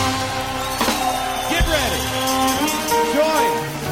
Get ready. Join.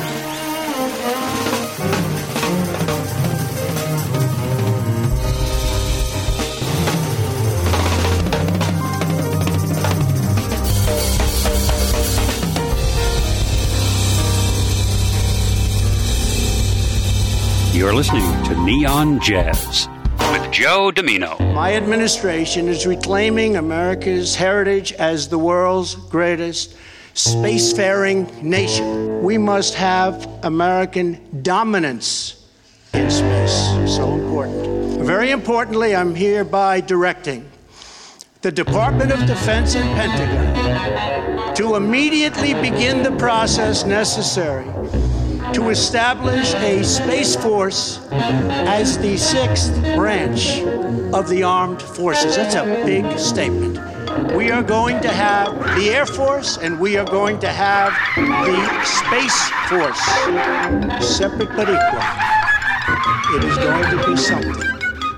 You're listening to Neon Jazz with Joe Domino. My administration is reclaiming America's heritage as the world's greatest spacefaring nation. We must have American dominance in space. So important. Very importantly, I'm hereby directing the Department of Defense and Pentagon to immediately begin the process necessary to establish a Space Force as the sixth branch of the armed forces. That's a big statement. We are going to have the Air Force and we are going to have the Space Force, separate but equal. It is going to be something.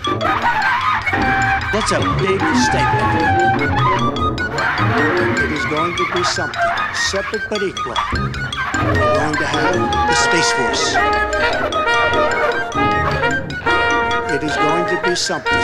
That's a big statement. It is going to be something, separate but equal. We're going to have the Space Force. It is going to be something.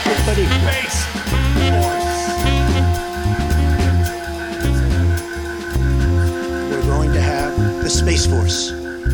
but equal. Space Force. We're going to have the Space Force.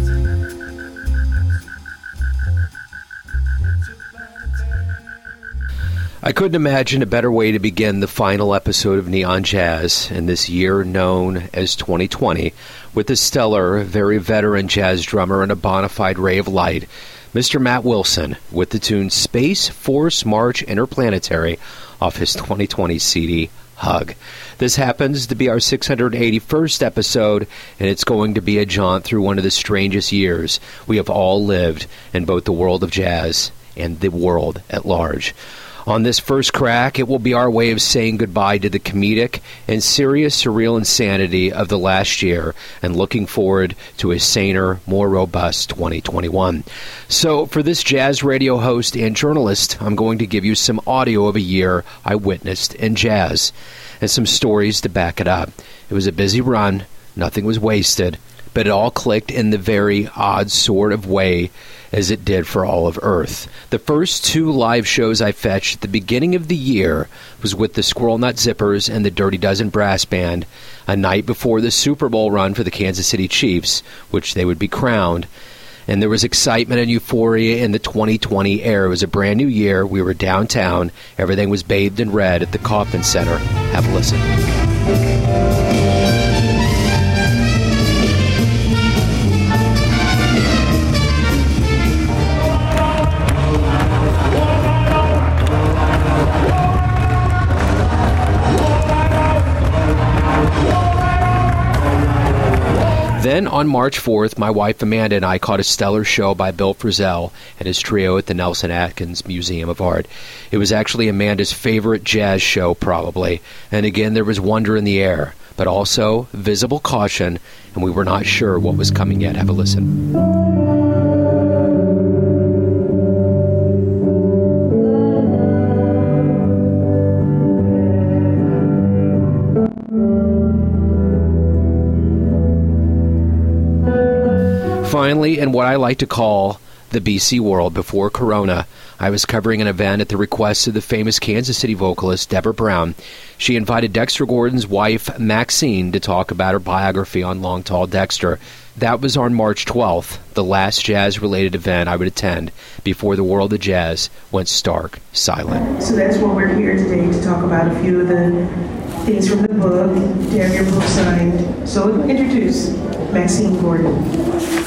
I couldn't imagine a better way to begin the final episode of Neon Jazz in this year known as 2020 with the stellar, very veteran jazz drummer and a bona fide ray of light, Mr. Matt Wilson, with the tune Space Force March Interplanetary off his 2020 CD, Hug. This happens to be our 681st episode, and it's going to be a jaunt through one of the strangest years we have all lived in both the world of jazz and the world at large. On this first crack, it will be our way of saying goodbye to the comedic and serious surreal insanity of the last year and looking forward to a saner, more robust 2021. So for this jazz radio host and journalist, I'm going to give you some audio of a year I witnessed in jazz and some stories to back it up. It was a busy run, nothing was wasted, but it all clicked in the very odd sort of way as it did for all of Earth. The first two live shows I fetched at the beginning of the year was with the Squirrel Nut Zippers and the Dirty Dozen Brass Band, a night before the Super Bowl run for the Kansas City Chiefs, which they would be crowned. And there was excitement and euphoria in the 2020 air. It was a brand new year. We were downtown. Everything was bathed in red at the Kauffman Center. Have a listen. Then on March 4th, my wife Amanda and I caught a stellar show by Bill Frisell and his trio at the Nelson Atkins Museum of Art. It was actually Amanda's favorite jazz show, probably. And again, there was wonder in the air, but also visible caution, and we were not sure what was coming yet. Have a listen. Finally, in what I like to call the BC world before Corona, I was covering an event at the request of the famous Kansas City vocalist Deborah Brown. She invited Dexter Gordon's wife, Maxine, to talk about her biography on Long Tall Dexter. That was on March 12th, the last jazz-related event I would attend before the world of jazz went stark silent. So that's why we're here today, to talk about a few of the things from the book, to have your book signed. So introduce Maxine Gordon.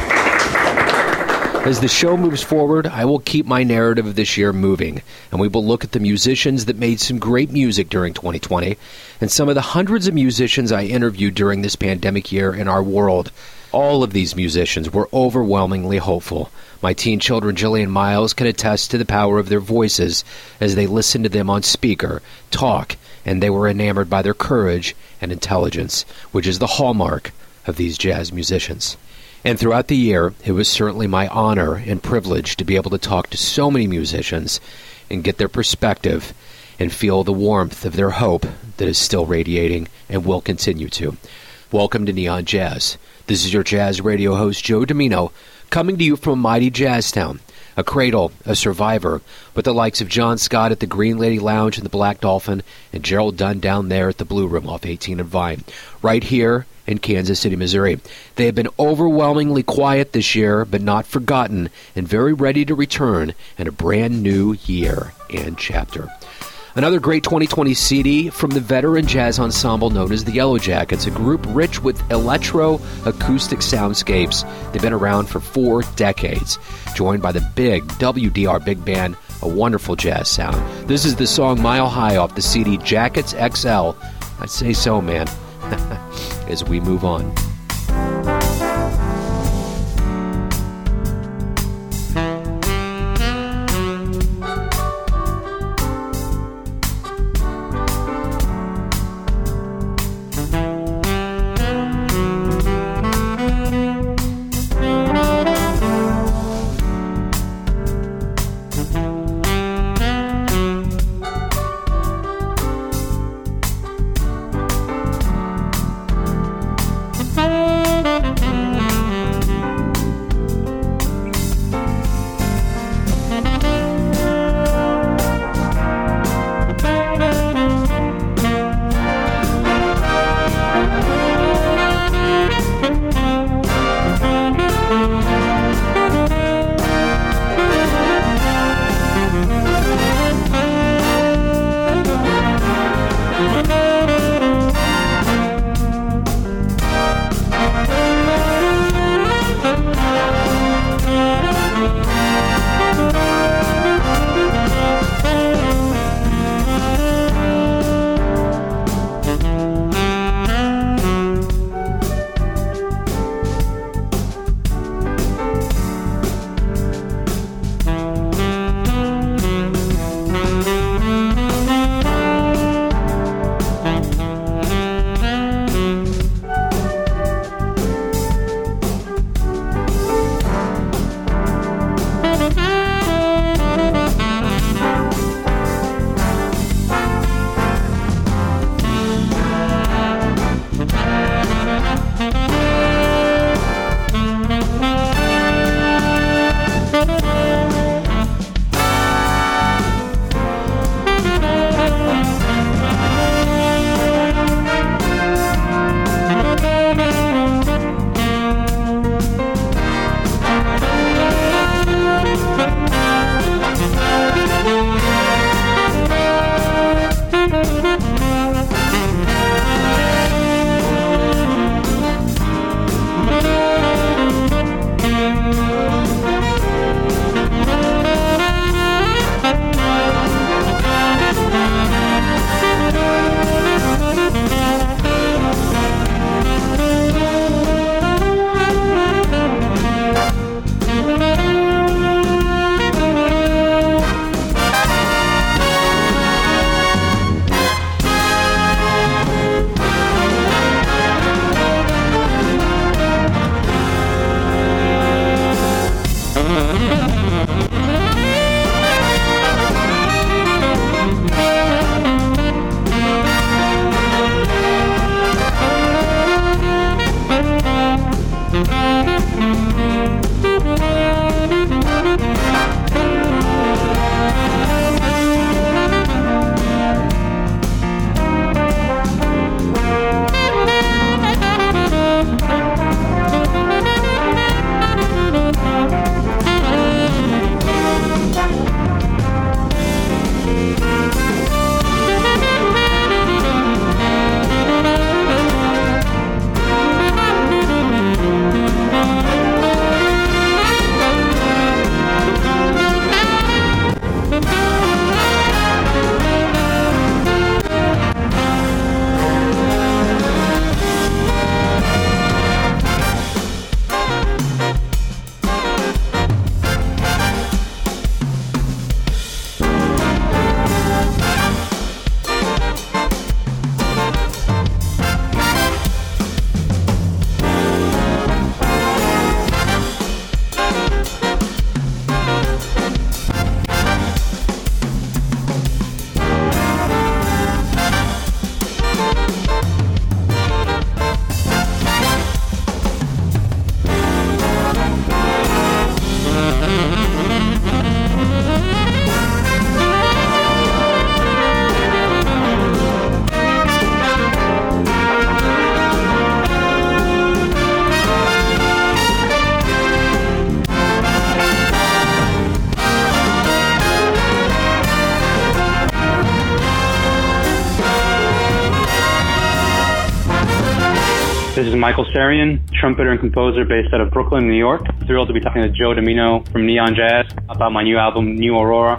As the show moves forward, I will keep my narrative of this year moving, and we will look at the musicians that made some great music during 2020, and some of the hundreds of musicians I interviewed during this pandemic year in our world. All of these musicians were overwhelmingly hopeful. My teen children, Jillian Miles, can attest to the power of their voices as they listened to them on speaker, talk, and they were enamored by their courage and intelligence, which is the hallmark of these jazz musicians. And throughout the year, it was certainly my honor and privilege to be able to talk to so many musicians and get their perspective and feel the warmth of their hope that is still radiating and will continue to. Welcome to Neon Jazz. This is your jazz radio host, Joe Domino, coming to you from a mighty jazz town, a cradle, a survivor, with the likes of John Scott at the Green Lady Lounge and the Black Dolphin, and Gerald Dunn down there at the Blue Room off 18 and Vine, right here in Kansas City, Missouri. They have been overwhelmingly quiet this year, but not forgotten, and very ready to return in a brand new year and chapter. Another great 2020 CD from the veteran jazz ensemble known as the Yellow Jackets, a group rich with electro-acoustic soundscapes. They've been around for 4 decades, joined by the big WDR Big Band, a wonderful jazz sound. This is the song Mile High off the CD Jackets XL. I'd say so, man. As we move on. This is Michael Sarian, trumpeter and composer based out of Brooklyn, New York. Thrilled to be talking to Joe Domino from Neon Jazz about my new album, New Aurora.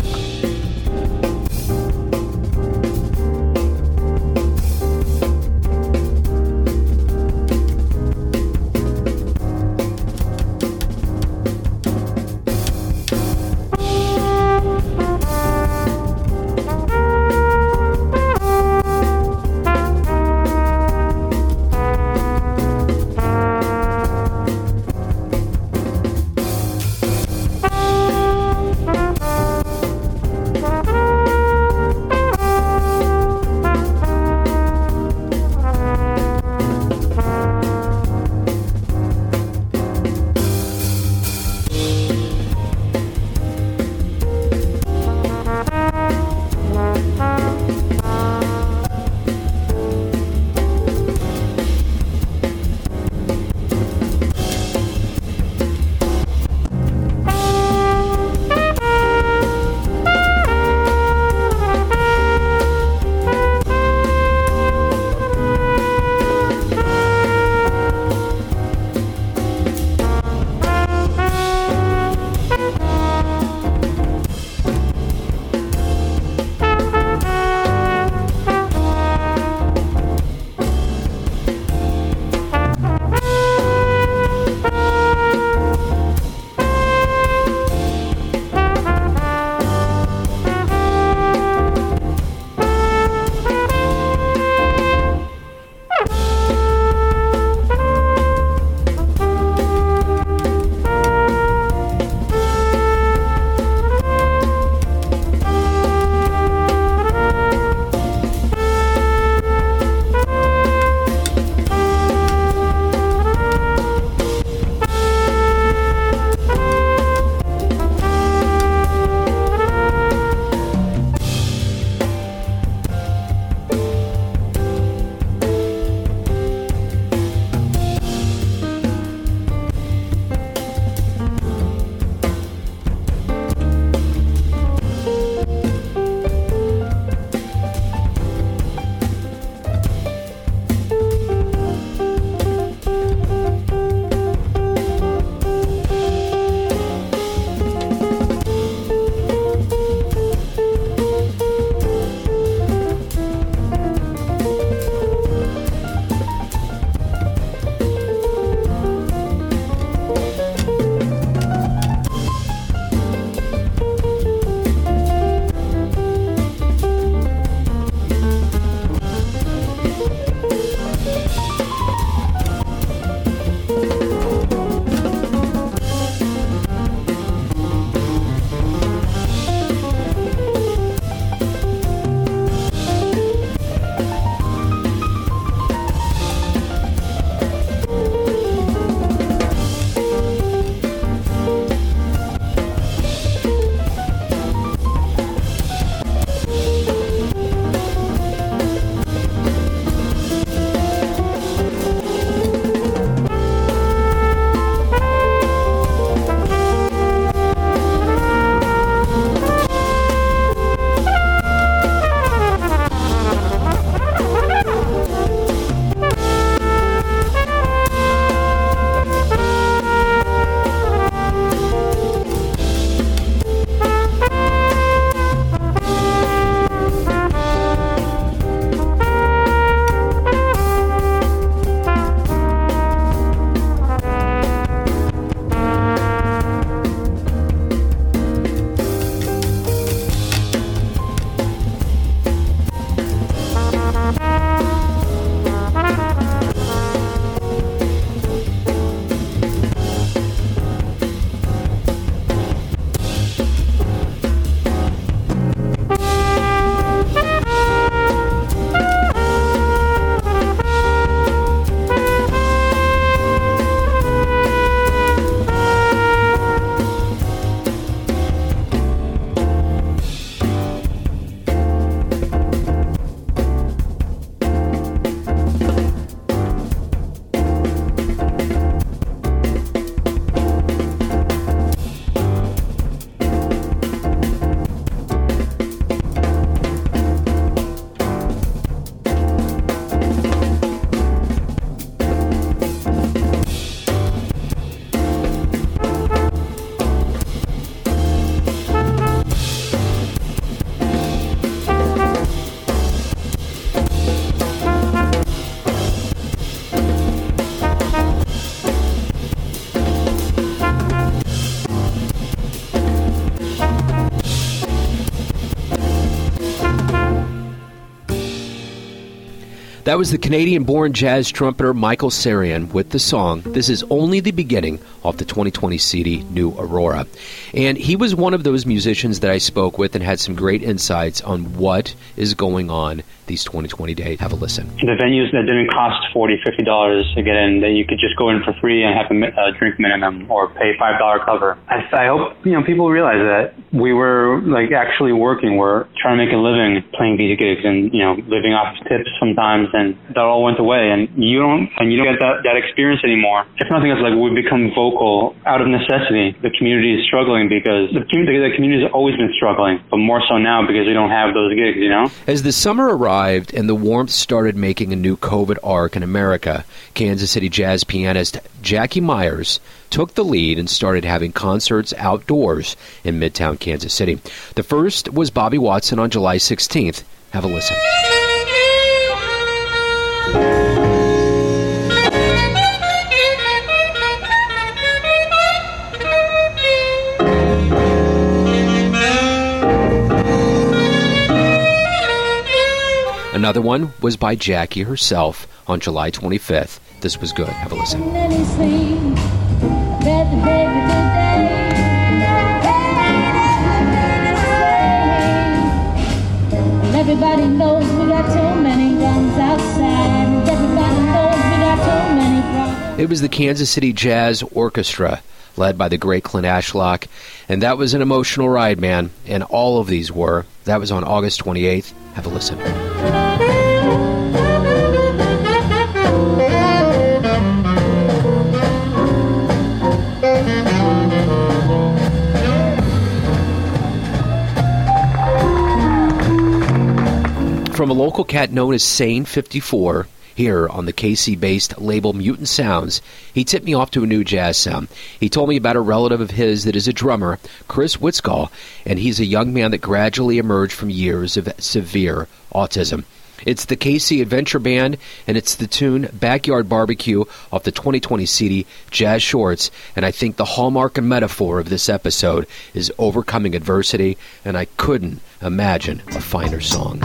That was the Canadian-born jazz trumpeter Michael Sarian with the song This Is Only the Beginning off the 2020 CD New Aurora. And he was one of those musicians that I spoke with and had some great insights on what is going on these 2020 days. Have a listen. The venues that didn't cost $40, $50 to get in, that you could just go in for free and have a drink minimum or pay $5 cover. I hope people realize that we were actually working. We're trying to make a living playing these gigs and living off tips sometimes, and that all went away. And you don't get that experience anymore. If nothing else, we've become vocal out of necessity. The community is struggling because the community has always been struggling, but more so now because we don't have those gigs. As the summer arrived and the warmth started making a new COVID arc in America, Kansas City jazz pianist Jackie Myers took the lead and started having concerts outdoors in Midtown Kansas City. The first was Bobby Watson on July 16th. Have a listen. Another one was by Jackie herself on July 25th. This was good. Have a listen. Everybody knows we got too many guns outside. Everybody knows we got too many problems. It was the Kansas City Jazz Orchestra, led by the great Clint Ashlock, and that was an emotional ride, man, and all of these were. That was on August 28th. Have a listen. From a local cat known as Sane54, here on the KC-based label Mutant Sounds, he tipped me off to a new jazz sound. He told me about a relative of his that is a drummer, Chris Witzgall, and he's a young man that gradually emerged from years of severe autism. It's the KC Adventure Band, and it's the tune Backyard Barbecue off the 2020 CD Jazz Shorts, and I think the hallmark and metaphor of this episode is overcoming adversity, and I couldn't imagine a finer song.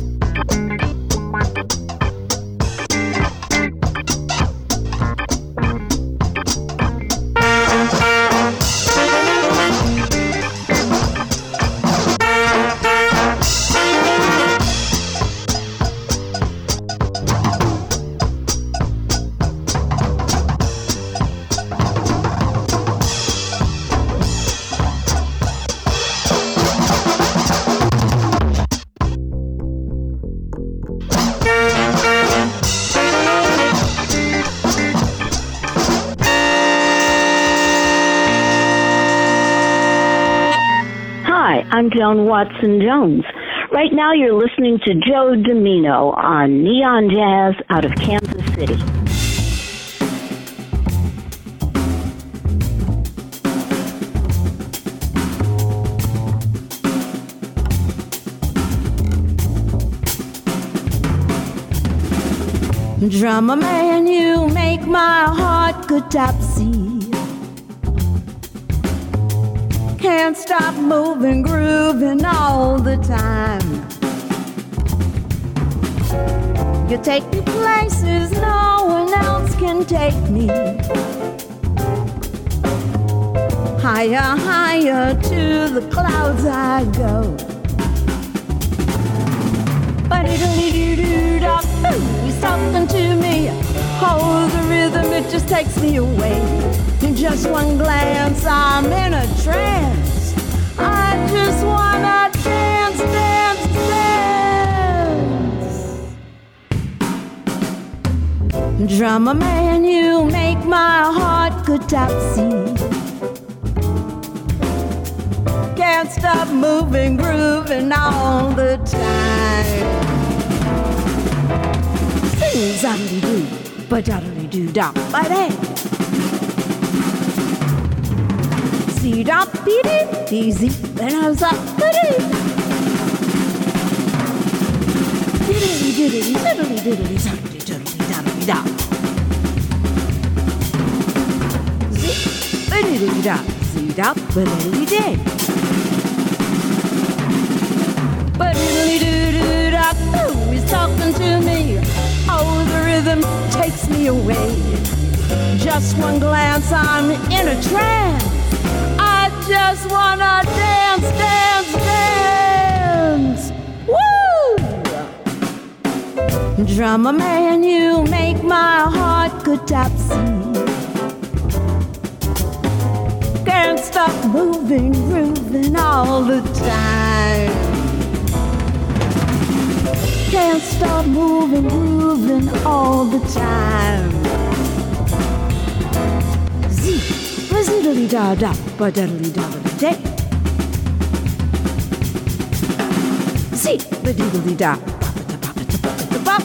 I'm Joan Watson-Jones. Right now you're listening to Joe Domino on Neon Jazz out of Kansas City. Drummer man, you make my heart go topsy. Can't stop moving, grooving all the time. You take me places no one else can take me. Higher, higher to the clouds I go. Ba-dee-doo-doo-doo-dah, he's talking to me. Oh, the rhythm, it just takes me away. In just one glance, I'm in a trance. I just wanna dance, dance, dance. Drummer man, you make my heart go topsy. Can't stop moving, grooving all the time. Sing zombie-doo, ba-da-da-doo-da, ba-da. See-da-be-dee-dee-zee, and I was like, ba-dee. Diddly-diddly-diddly-diddly-diddly-da-da-da. Zee-ba-dee-dee-da, zee-da-ba-dee-dee. Ba-diddly-doo-doo-da, ooh, he's talking to me. Oh, rhythm takes me away. Just one glance, I'm in a trance. I just wanna dance, dance, dance. Woo! Drummer man, you make my heart go topsy. Can't stop moving, grooving all the time. Can't stop moving, grooving all the time. Ziddly da da ba diddly da day. Ziddly da ba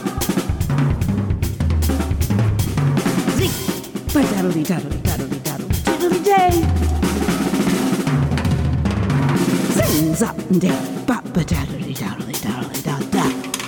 zee ba diddly diddly diddly day. Sings up and day ba diddly diddly da da.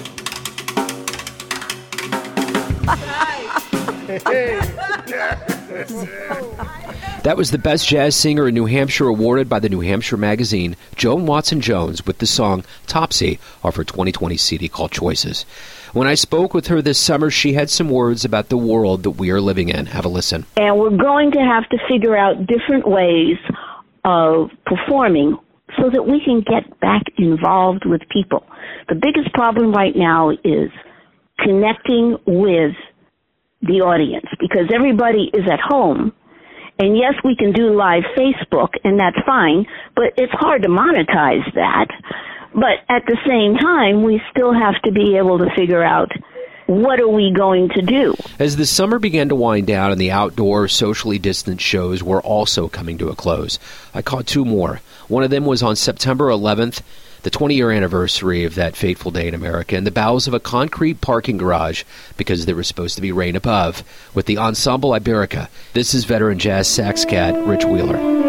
That was the Best Jazz Singer in New Hampshire awarded by the New Hampshire Magazine, Joan Watson-Jones, with the song Topsy off her 2020 CD called Choices. When I spoke with her this summer, she had some words about the world that we are living in. Have a listen. And we're going to have to figure out different ways of performing so that we can get back involved with people. The biggest problem right now is connecting with the audience because everybody is at home. And yes, we can do live Facebook, and that's fine, but it's hard to monetize that. But at the same time, we still have to be able to figure out what are we going to do. As the summer began to wind down and the outdoor, socially distant shows were also coming to a close, I caught two more. One of them was on September 11th, the 20-year anniversary of that fateful day in America, in the bowels of a concrete parking garage because there was supposed to be rain above, with the Ensemble Iberica. This is veteran jazz sax cat Rich Wheeler.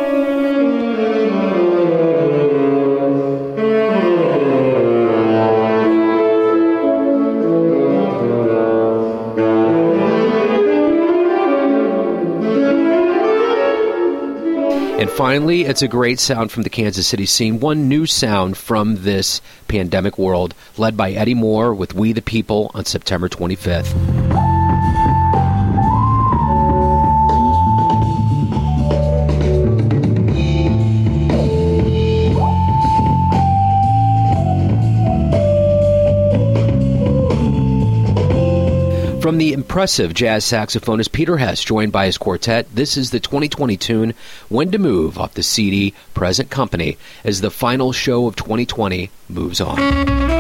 And finally, it's a great sound from the Kansas City scene, one new sound from this pandemic world, led by Eddie Moore with We the People on September 25th. From the impressive jazz saxophonist Peter Hess, joined by his quartet, this is the 2020 tune, When to Move, off the CD Present Company, as the final show of 2020 moves on.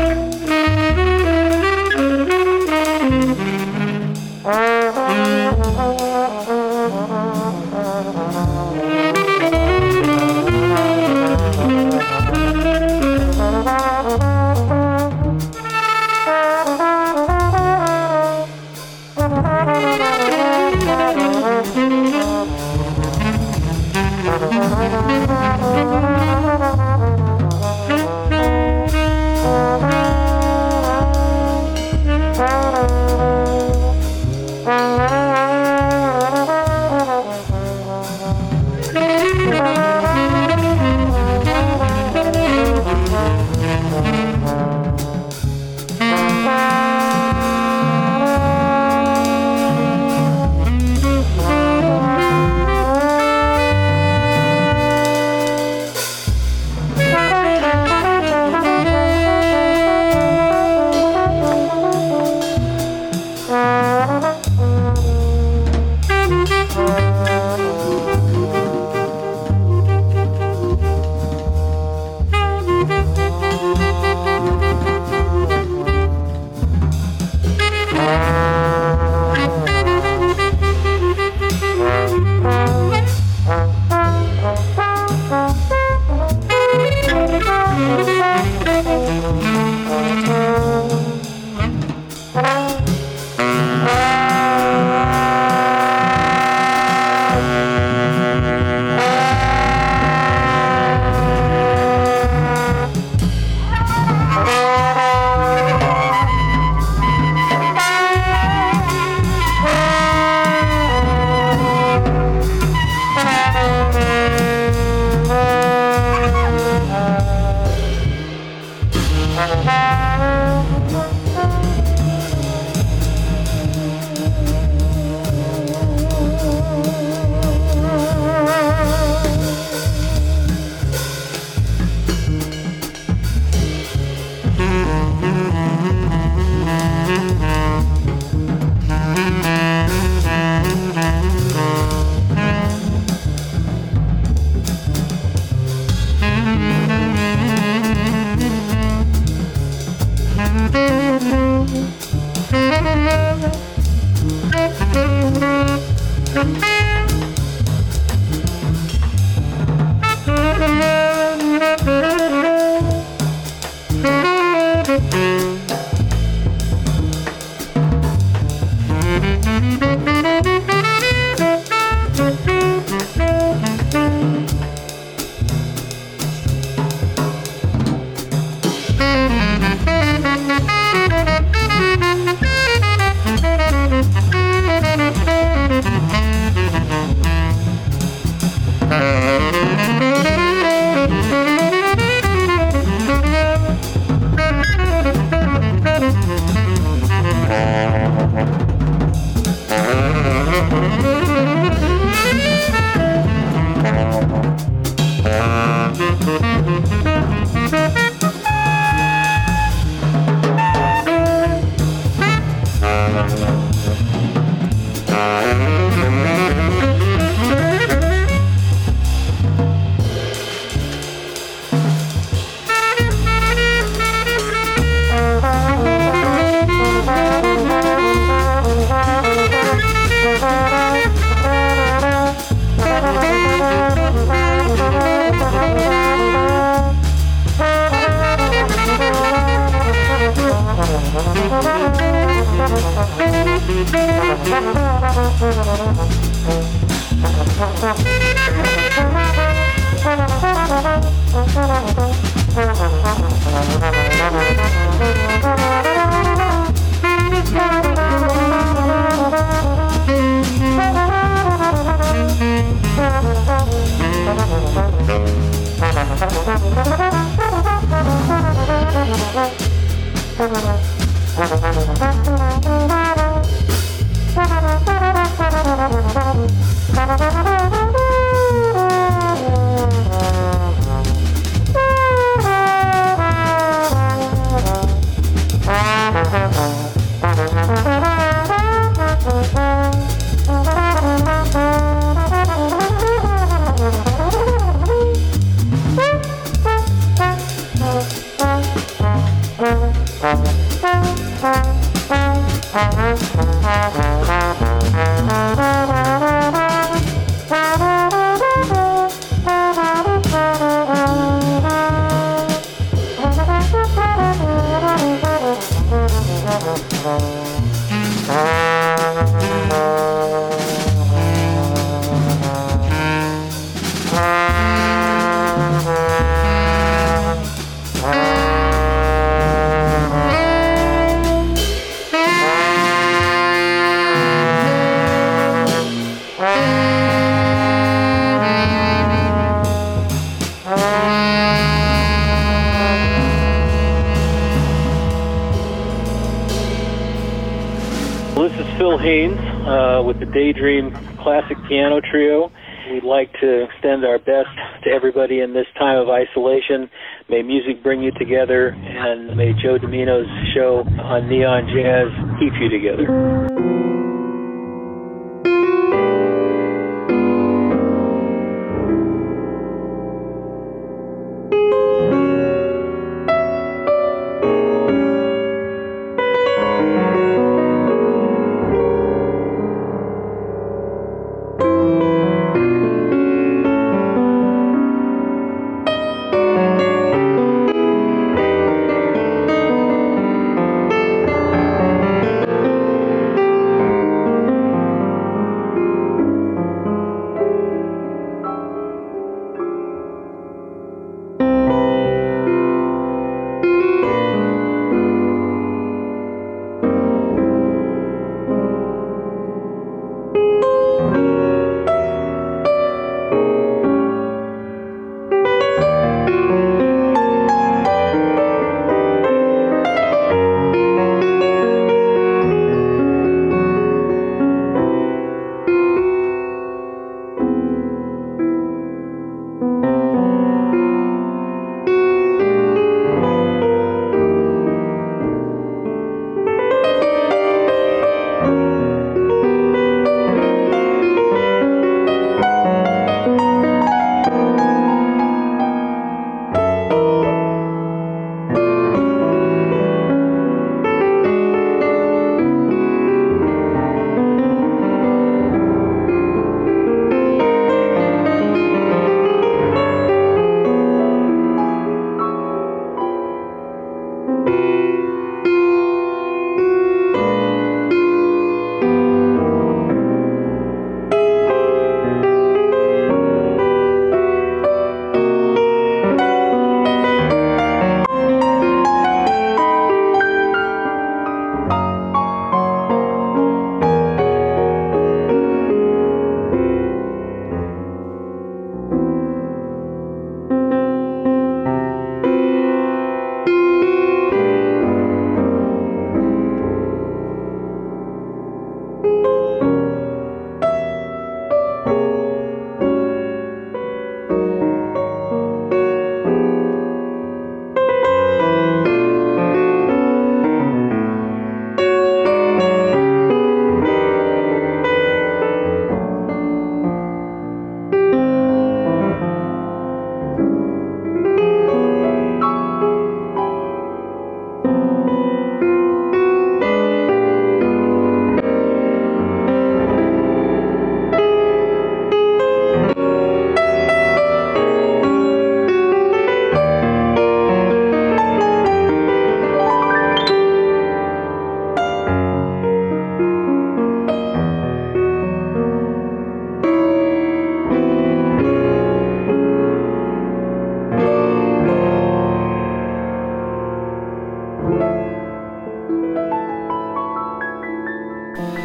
With the Daydream Classic Piano Trio. We'd like to extend our best to everybody in this time of isolation. May music bring you together, and may Joe Dimino's show on Neon Jazz keep you together.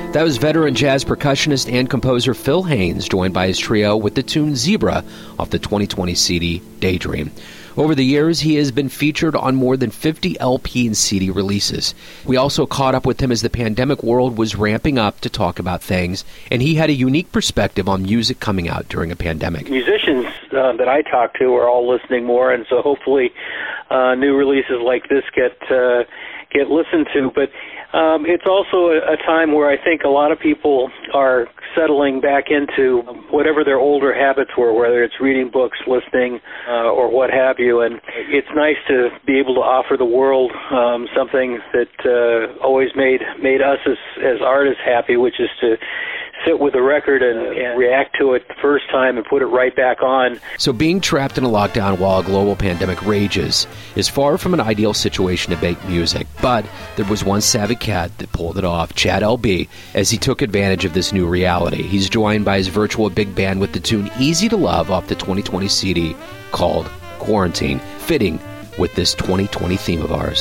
That was veteran jazz percussionist and composer Phil Haynes, joined by his trio with the tune Zebra off the 2020 CD Daydream. Over the years, he has been featured on more than 50 LP and CD releases. We also caught up with him as the pandemic world was ramping up to talk about things, and he had a unique perspective on music coming out during a pandemic. Musicians that I talk to are all listening more, and so hopefully new releases like this get listened to. But it's also a time where I think a lot of people are settling back into whatever their older habits were, whether it's reading books, listening, or what have you. And it's nice to be able to offer the world something that always made us as artists happy, which is to sit with a record and react to it the first time and put it right back on. So being trapped in a lockdown while a global pandemic rages is far from an ideal situation to make music, but there was one savvy cat that pulled it off, Chad L.B., as he took advantage of this new reality. He's joined by his virtual big band with the tune Easy to Love off the 2020 CD called Quarantine, fitting with this 2020 theme of ours.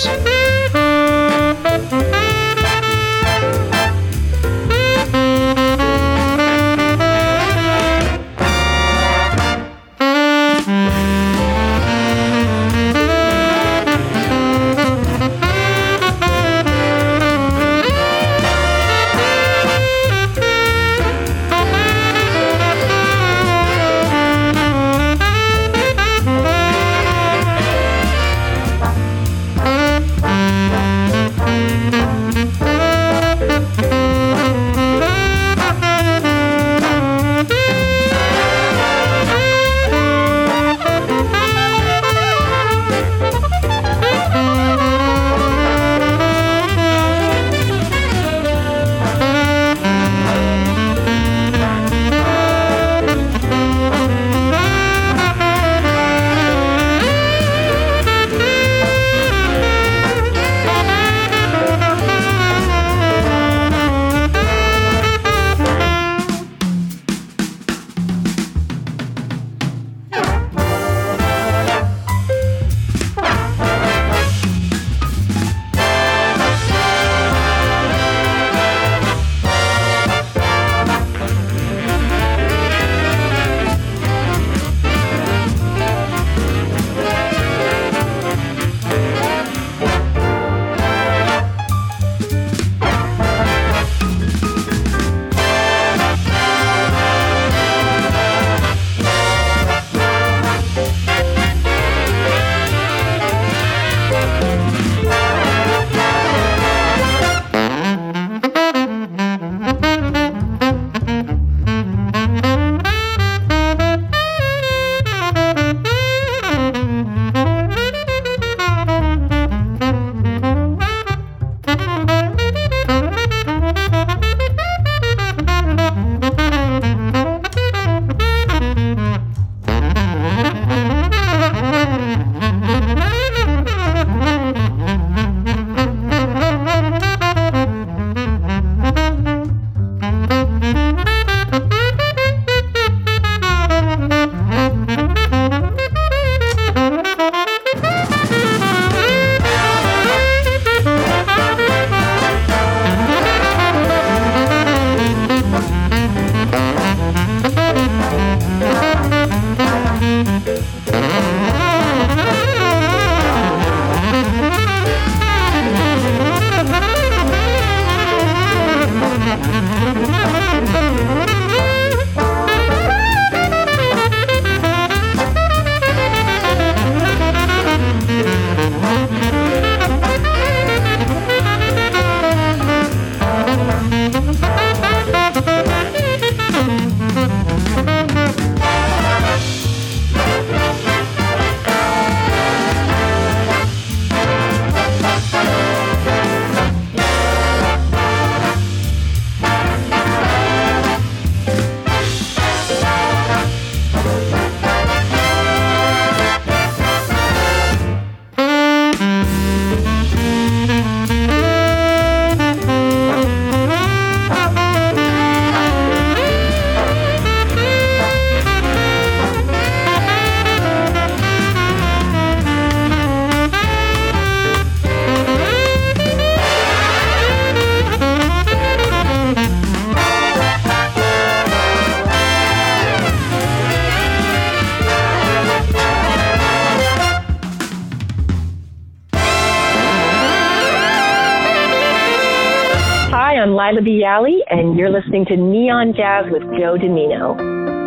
I'm Lila Bialy, and you're listening to Neon Jazz with Joe Dimino.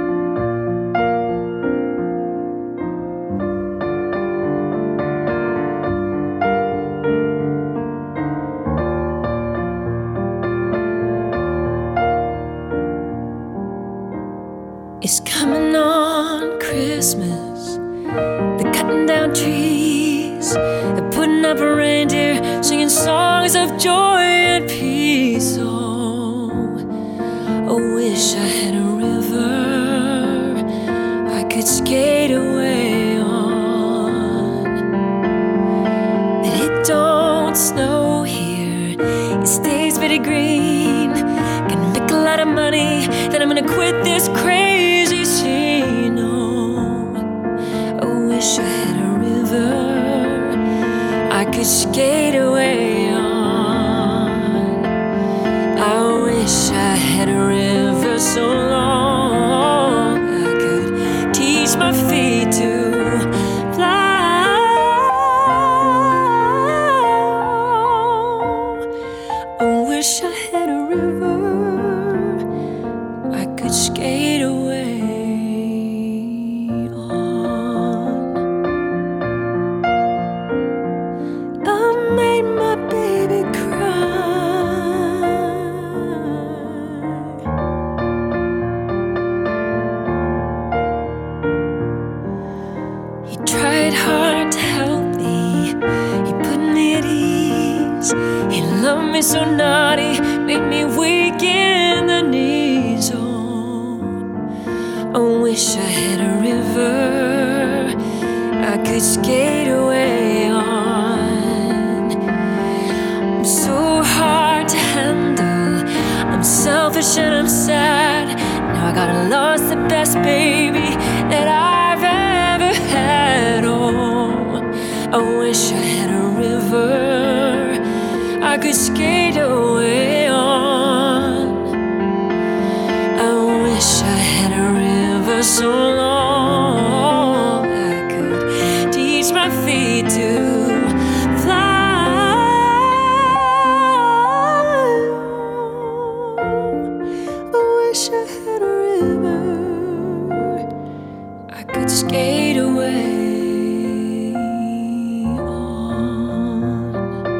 It's coming on Christmas. They're cutting down trees. They're putting up a reindeer, singing songs of joy and peace. Oh, I wish I had a river I could skate away on. But it don't snow here. It stays very green. Gonna make a lot of money, then I'm gonna quit this crazy scene. Oh, I wish I had a river I could skate away on. I wish I had a river so long I could teach my feet to fly. I wish I had a river I could skate away on. I made my baby cry. He tried hard to help me. He put me at ease. He loved me so naughty, made me weak in the knees. Oh, I wish I had a river I could skate away on. I'm so hard to handle. I'm selfish and I'm sad. Now I gotta lose the best baby that I've ever had. Oh, I wish I had a river I could skate away on. I wish I had a river so long I could teach my feet to fly. I wish I had a river I could skate away on.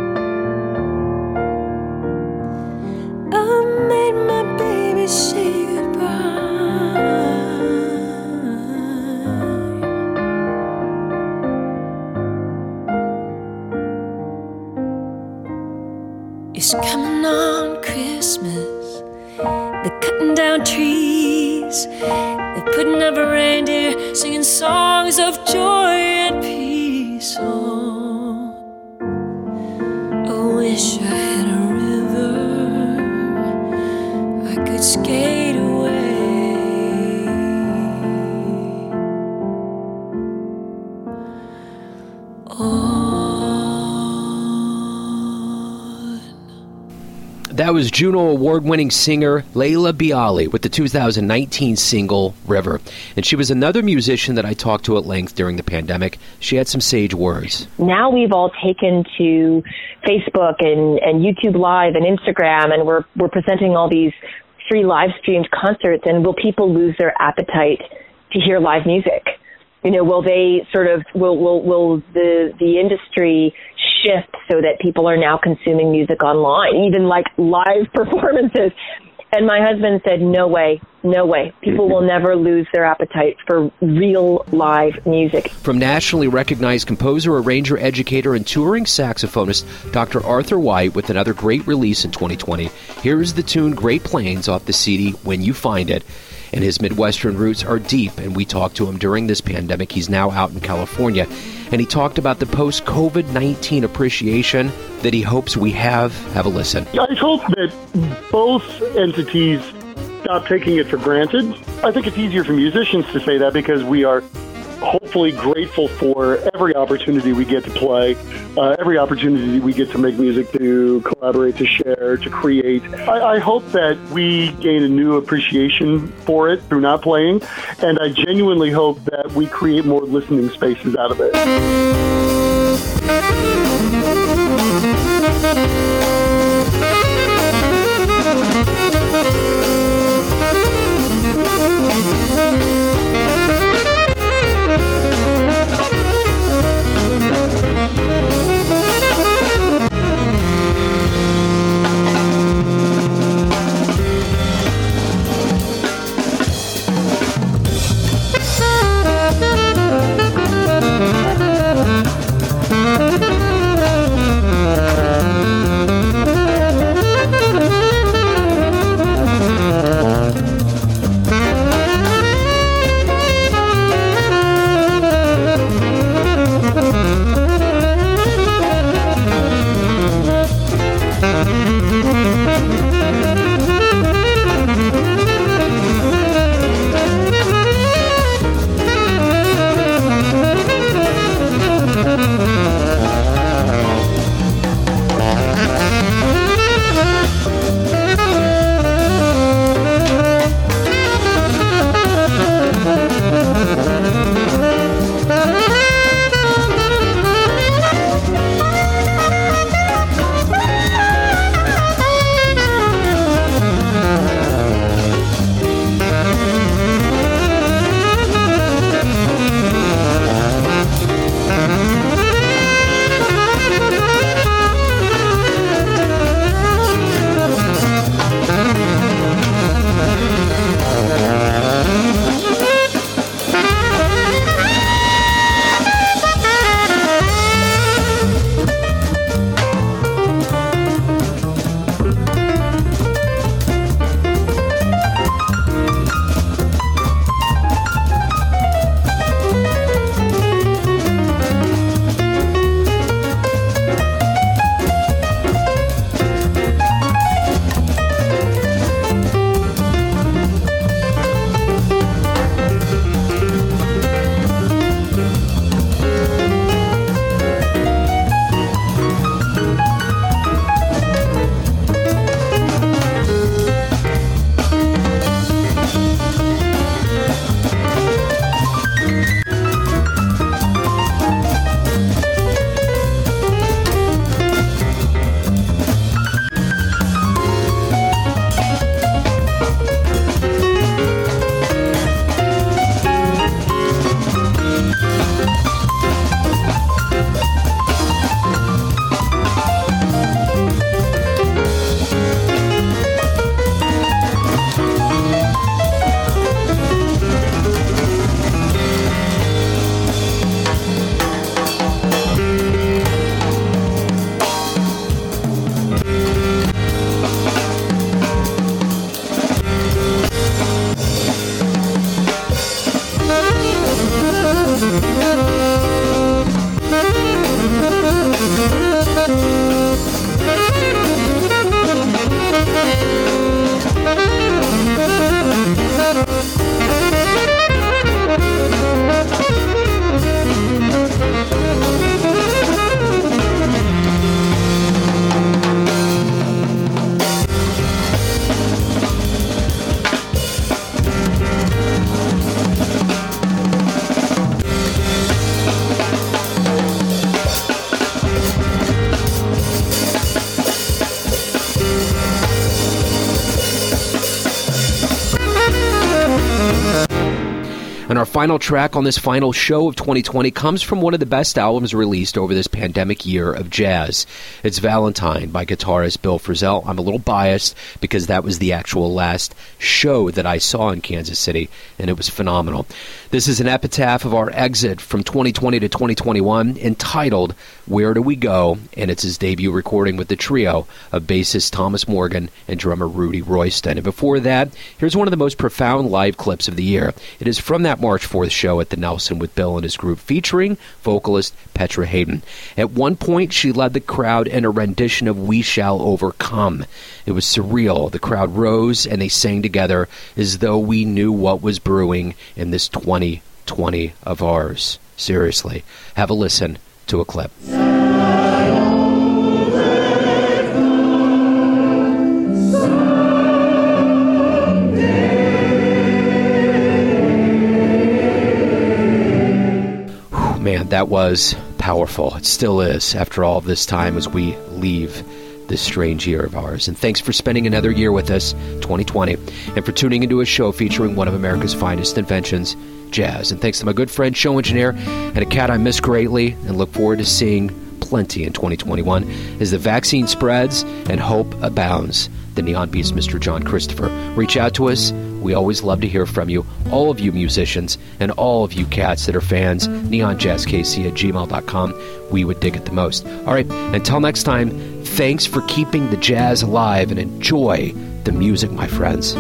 I made my baby say goodbye. It's coming on Christmas. They're cutting down trees. They're putting up a reindeer, singing songs of joy and peace. Oh, I wish I had a river I could skate away on. That was Juno Award-winning singer Laila Bialy with the 2019 single River. And she was another musician that I talked to at length during the pandemic. She had some sage words. Now we've all taken to Facebook and YouTube Live and Instagram, and we're presenting all these free live streamed concerts. And will people lose their appetite to hear live music? You know, will they sort of will the industry shift so that people are now consuming music online, even like live performances? And my husband said, no way. People will never lose their appetite for real live music. From nationally recognized composer, arranger, educator, and touring saxophonist Dr. Arthur White with another great release in 2020. Here is the tune Great Plains off the CD When You Find It. And his Midwestern roots are deep, and we talked to him during this pandemic. He's now out in California, and he talked about the post-COVID-19 appreciation that he hopes we have. Have a listen. I hope that both entities stop taking it for granted. I think it's easier for musicians to say that because we are hopefully grateful for every opportunity we get to play, every opportunity we get to make music, to collaborate, to share, to create. I hope that we gain a new appreciation for it through not playing, and I genuinely hope that we create more listening spaces out of it. our final track on this final show of 2020 comes from one of the best albums released over this pandemic year of jazz. It's Valentine by guitarist Bill Frisell. I'm a little biased because that was the actual last show that I saw in Kansas City, and it was phenomenal. This is an epitaph of our exit from 2020 to 2021 entitled Where Do We Go? And it's his debut recording with the trio of bassist Thomas Morgan and drummer Rudy Royston. And before that, here's one of the most profound live clips of the year. It is from that March 4th show at the Nelson with Bill and his group, featuring vocalist Petra Hayden. At one point, she led the crowd in a rendition of We Shall Overcome. It was surreal. The crowd rose and they sang together as though we knew what was brewing in this 2020 of ours. Seriously, have a listen to a clip. Man, that was powerful. It still is after all of this time as we leave this strange year of ours. And thanks for spending another year with us, 2020, and for tuning into a show featuring one of America's finest inventions, jazz. And thanks to my good friend, show engineer, and a cat I miss greatly and look forward to seeing plenty in 2021 as the vaccine spreads and hope abounds. The Neon Beast, Mr. John Christopher. Reach out to us. We always love to hear from you, all of you musicians and all of you cats that are fans. neonjazzkc@gmail.com. We would dig it the most. All right, until next time, thanks for keeping the jazz alive and enjoy the music, my friends.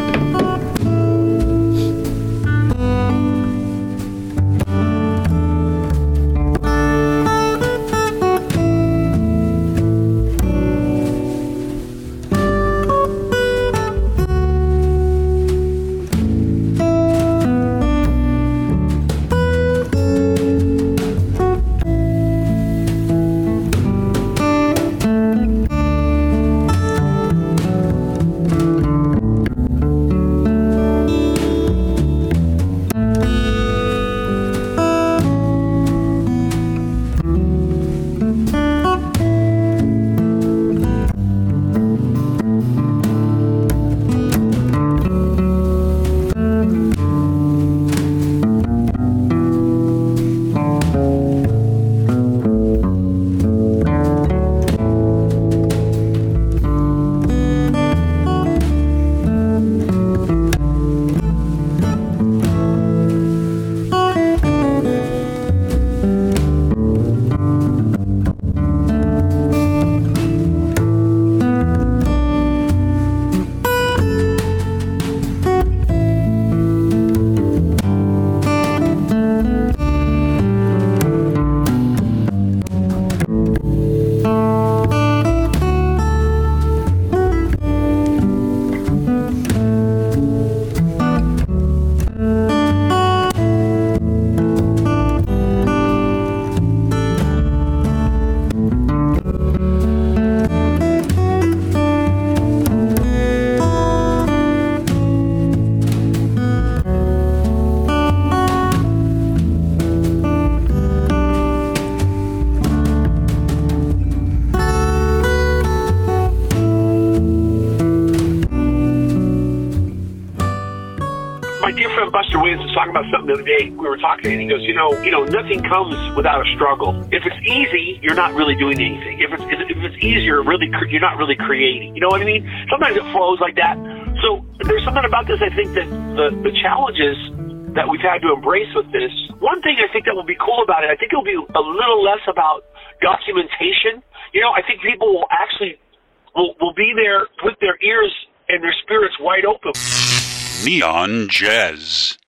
Buster Williams was talking about something the other day. We were talking, and he goes, you know, nothing comes without a struggle. If it's easy, you're not really doing anything. If it's easier, you're not really creating. You know what I mean? Sometimes it flows like that. So there's something about this. I think that the challenges that we've had to embrace with this. One thing I think that will be cool about it, I think it'll be a little less about documentation. I think people will actually will be there with their ears and their spirits wide open. Neon Jazz.